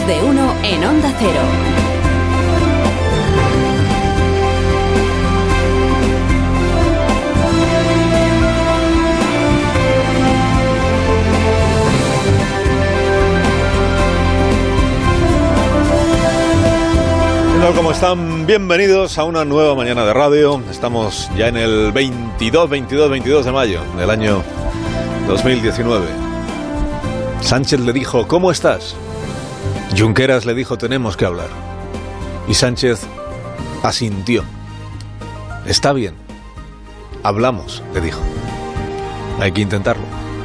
de uno en Onda Cero. ¿Cómo están? Bienvenidos a una nueva mañana de radio. Estamos ya en el 22 de mayo del año 2019. Sánchez le dijo, ¿cómo estás? Junqueras le dijo, tenemos que hablar. Y Sánchez asintió. Está bien. Hablamos, le dijo. Hay que intentarlo.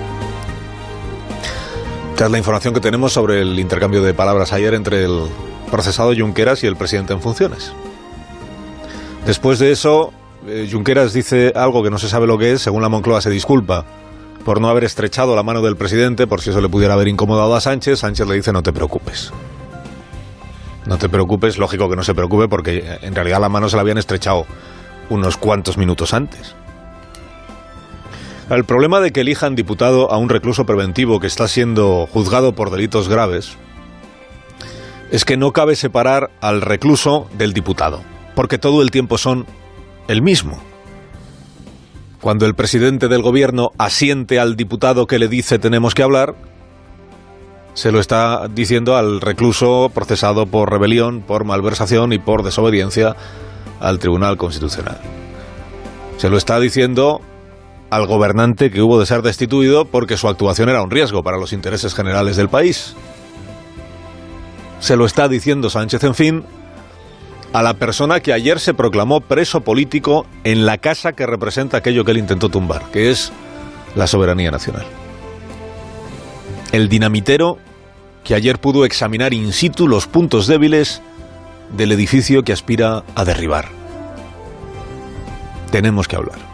Esta es la información que tenemos sobre el intercambio de palabras ayer entre el procesado Junqueras y el presidente en funciones. Después de eso, Junqueras dice algo que no se sabe lo que es. Según la Moncloa, se disculpa por no haber estrechado la mano del presidente, por si eso le pudiera haber incomodado a Sánchez. Sánchez le dice, no te preocupes. No te preocupes, lógico que no se preocupe, porque en realidad la mano se la habían estrechado unos cuantos minutos antes. El problema de que elijan diputado a un recluso preventivo que está siendo juzgado por delitos graves es que no cabe separar al recluso del diputado, porque todo el tiempo son el mismo. Cuando el presidente del gobierno asiente al diputado que le dice tenemos que hablar, se lo está diciendo al recluso procesado por rebelión, por malversación y por desobediencia al Tribunal Constitucional. Se lo está diciendo al gobernante que hubo de ser destituido porque su actuación era un riesgo para los intereses generales del país. Se lo está diciendo Sánchez, en fin, a la persona que ayer se proclamó preso político en la casa que representa aquello que él intentó tumbar, que es la soberanía nacional. El dinamitero que ayer pudo examinar in situ los puntos débiles del edificio que aspira a derribar. Tenemos que hablar.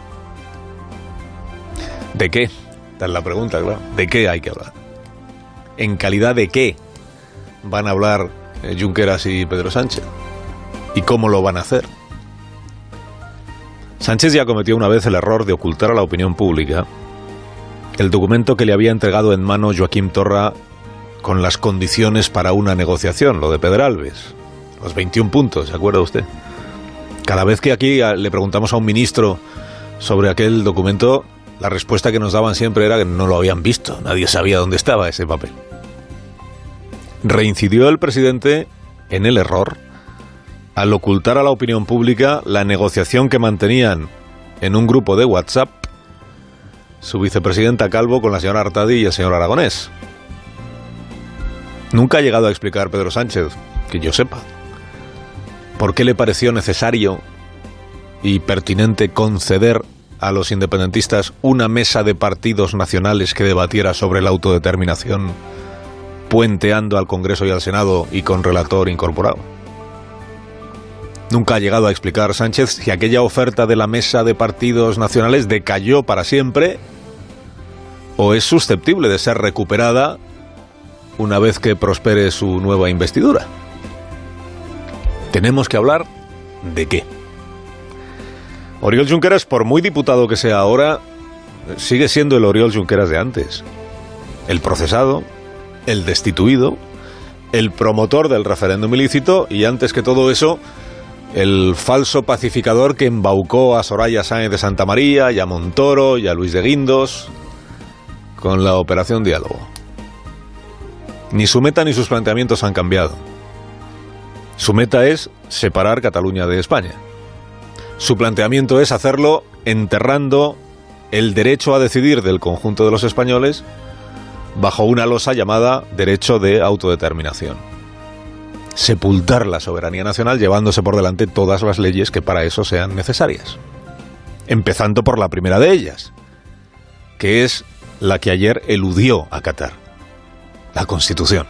¿De qué? Esta es la pregunta, claro. ¿De qué hay que hablar? ¿En calidad de qué van a hablar Junqueras y Pedro Sánchez? ¿Y cómo lo van a hacer? Sánchez ya cometió una vez el error de ocultar a la opinión pública el documento que le había entregado en mano Joaquim Torra con las condiciones para una negociación, lo de Pedralbes, los 21 puntos, ¿se acuerda usted? Cada vez que aquí le preguntamos a un ministro sobre aquel documento, la respuesta que nos daban siempre era que no lo habían visto, nadie sabía dónde estaba ese papel. Reincidió el presidente en el error al ocultar a la opinión pública la negociación que mantenían en un grupo de WhatsApp su vicepresidenta Calvo con la señora Artadi y el señor Aragonés. Nunca ha llegado a explicar Pedro Sánchez, que yo sepa, por qué le pareció necesario y pertinente conceder a los independentistas una mesa de partidos nacionales que debatiera sobre la autodeterminación, puenteando al Congreso y al Senado y con relator incorporado. Nunca ha llegado a explicar Sánchez si aquella oferta de la mesa de partidos nacionales decayó para siempre o es susceptible de ser recuperada una vez que prospere su nueva investidura. Tenemos que hablar ¿de qué? Oriol Junqueras, por muy diputado que sea ahora, sigue siendo el Oriol Junqueras de antes. El procesado, el destituido, el promotor del referéndum ilícito y, antes que todo eso, el falso pacificador que embaucó a Soraya Sáenz de Santamaría y a Montoro y a Luis de Guindos con la Operación Diálogo. Ni su meta ni sus planteamientos han cambiado. Su meta es separar Cataluña de España. Su planteamiento es hacerlo enterrando el derecho a decidir del conjunto de los españoles bajo una losa llamada derecho de autodeterminación. Sepultar la soberanía nacional llevándose por delante todas las leyes que para eso sean necesarias. Empezando por la primera de ellas, que es la que ayer eludió acatar: la Constitución.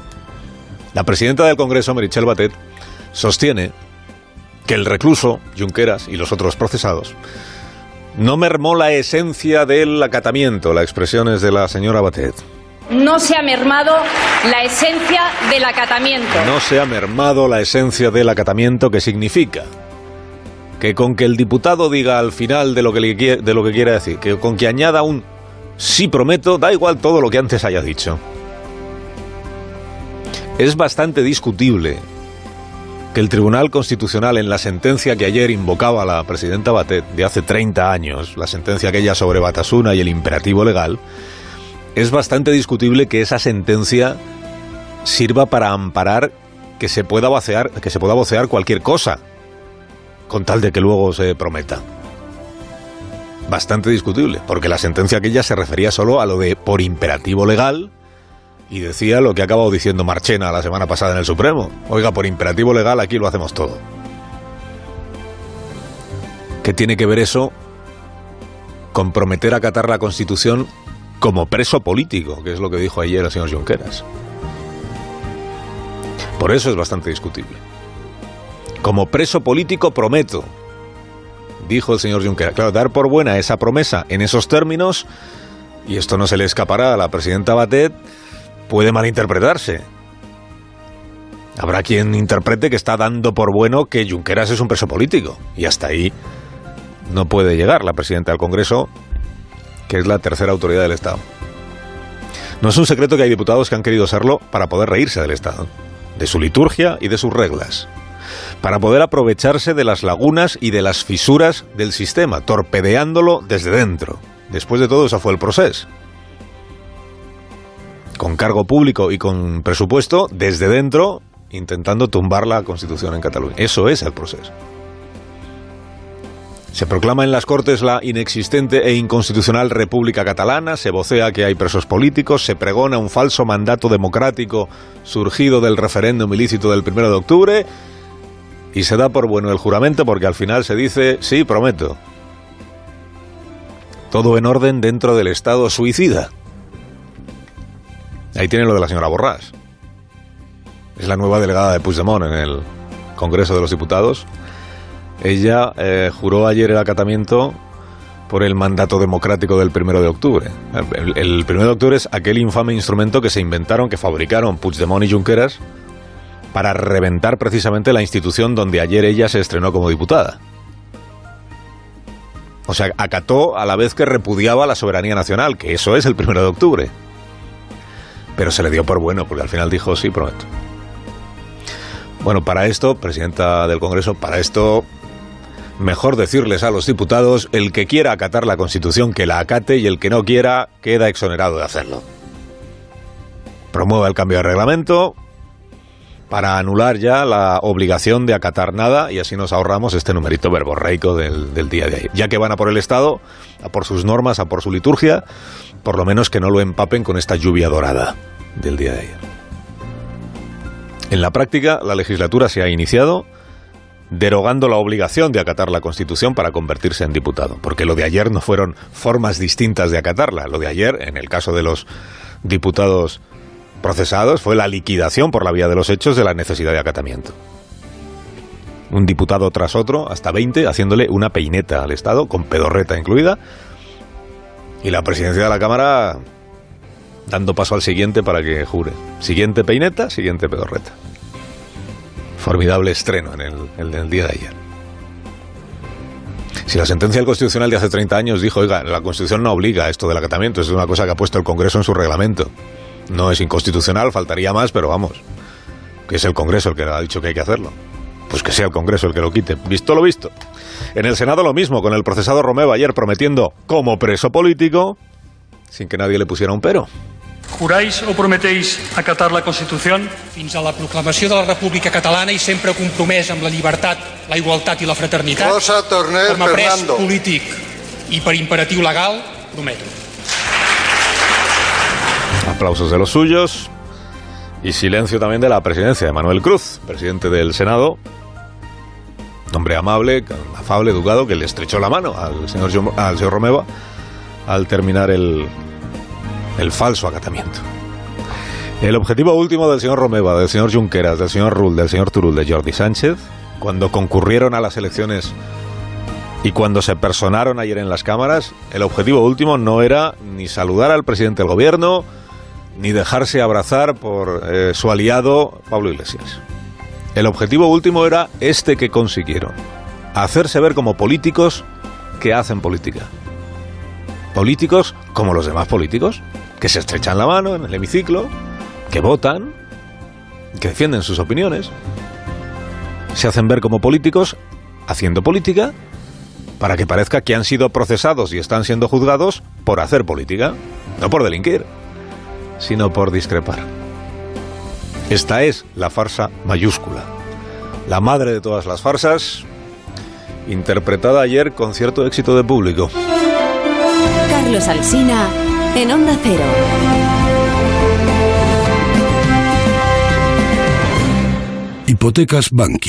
La presidenta del Congreso, Meritxell Batet, sostiene que el recluso, Junqueras y los otros procesados, no mermó la esencia del acatamiento. La expresión es de la señora Batet. No se ha mermado la esencia del acatamiento. No se ha mermado la esencia del acatamiento, que significa que con que el diputado diga al final de lo que quiere decir, que con que añada un sí prometo, da igual todo lo que antes haya dicho. Es bastante discutible que el Tribunal Constitucional, en la sentencia que ayer invocaba la presidenta Batet de hace 30 años, la sentencia aquella sobre Batasuna y el imperativo legal, es bastante discutible que esa sentencia sirva para amparar que se pueda vocear cualquier cosa, con tal de que luego se prometa. Bastante discutible, porque la sentencia aquella se refería solo a lo de por imperativo legal y decía lo que ha acabado diciendo Marchena la semana pasada en el Supremo. Oiga, por imperativo legal aquí lo hacemos todo. ¿Qué tiene que ver eso con prometer acatar la Constitución como preso político, que es lo que dijo ayer el señor Junqueras? Por eso es bastante discutible. Como preso político prometo, dijo el señor Junqueras. Claro, dar por buena esa promesa en esos términos, y esto no se le escapará a la presidenta Batet, puede malinterpretarse. Habrá quien interprete que está dando por bueno que Junqueras es un preso político, y hasta ahí no puede llegar la presidenta del Congreso, que es la tercera autoridad del Estado. No es un secreto que hay diputados que han querido serlo para poder reírse del Estado, de su liturgia y de sus reglas, para poder aprovecharse de las lagunas y de las fisuras del sistema, torpedeándolo desde dentro. Después de todo, eso fue el proceso. Con cargo público y con presupuesto, desde dentro, intentando tumbar la Constitución en Cataluña. Eso es el proceso. Se proclama en las Cortes la inexistente e inconstitucional República Catalana, se vocea que hay presos políticos, se pregona un falso mandato democrático surgido del referéndum ilícito del 1 de octubre y se da por bueno el juramento porque al final se dice, sí, prometo. Todo en orden dentro del Estado suicida. Ahí tiene lo de la señora Borràs. Es la nueva delegada de Puigdemont en el Congreso de los Diputados. Ella juró ayer el acatamiento por el mandato democrático del 1 de octubre. El 1 de octubre es aquel infame instrumento que se inventaron, que fabricaron Puigdemont y Junqueras para reventar precisamente la institución donde ayer ella se estrenó como diputada. O sea, acató a la vez que repudiaba la soberanía nacional, que eso es el 1 de octubre. Pero se le dio por bueno, porque al final dijo, sí, prometo. Bueno, para esto, presidenta del Congreso, para esto, mejor decirles a los diputados, el que quiera acatar la Constitución, que la acate, y el que no quiera, queda exonerado de hacerlo. Promueva el cambio de reglamento para anular ya la obligación de acatar nada, y así nos ahorramos este numerito verborreico del día de ayer. Ya que van a por el Estado, a por sus normas, a por su liturgia, por lo menos que no lo empapen con esta lluvia dorada del día de ayer. En la práctica, la legislatura se ha iniciado derogando la obligación de acatar la Constitución para convertirse en diputado, porque lo de ayer no fueron formas distintas de acatarla. Lo de ayer, en el caso de los diputados procesados, fue la liquidación por la vía de los hechos de la necesidad de acatamiento. Un diputado tras otro, hasta 20, haciéndole una peineta al Estado, con pedorreta incluida, y la presidencia de la Cámara dando paso al siguiente para que jure. Siguiente peineta, siguiente pedorreta. Formidable estreno en el día de ayer. Si la sentencia del Constitucional de hace 30 años dijo, oiga, la Constitución no obliga a esto del acatamiento, es una cosa que ha puesto el Congreso en su reglamento. No es inconstitucional, faltaría más, pero vamos, que es el Congreso el que ha dicho que hay que hacerlo. Pues que sea el Congreso el que lo quite. Visto lo visto. En el Senado lo mismo, con el procesado Romeva ayer prometiendo como preso político, sin que nadie le pusiera un pero. ¿Juráis o prometéis acatar la Constitución? Fins a la proclamació de la República Catalana i sempre compromès amb la llibertat, la igualtat i la fraternitat. Rosa Torner com a pres Fernando. polític i per imperatiu legal, prometo. Aplausos de los suyos y silencio también de la presidencia de Manuel Cruz, presidente del Senado. Hombre amable, afable, educado, que le estrechó la mano al señor Romeva al terminar el falso acatamiento. El objetivo último del señor Romeva, del señor Junqueras, del señor Rull, del señor Turull, de Jordi Sánchez, cuando concurrieron a las elecciones y cuando se personaron ayer en las cámaras, el objetivo último no era ni saludar al presidente del gobierno, ni dejarse abrazar por su aliado Pablo Iglesias. El objetivo último era este que consiguieron: hacerse ver como políticos que hacen política. Políticos como los demás políticos, que se estrechan la mano en el hemiciclo, que votan, que defienden sus opiniones, se hacen ver como políticos haciendo política para que parezca que han sido procesados y están siendo juzgados por hacer política, no por delinquir, sino por discrepar. Esta es la farsa mayúscula, la madre de todas las farsas, interpretada ayer con cierto éxito de público. Carlos Alsina en Onda Cero. Hipotecas Bankia.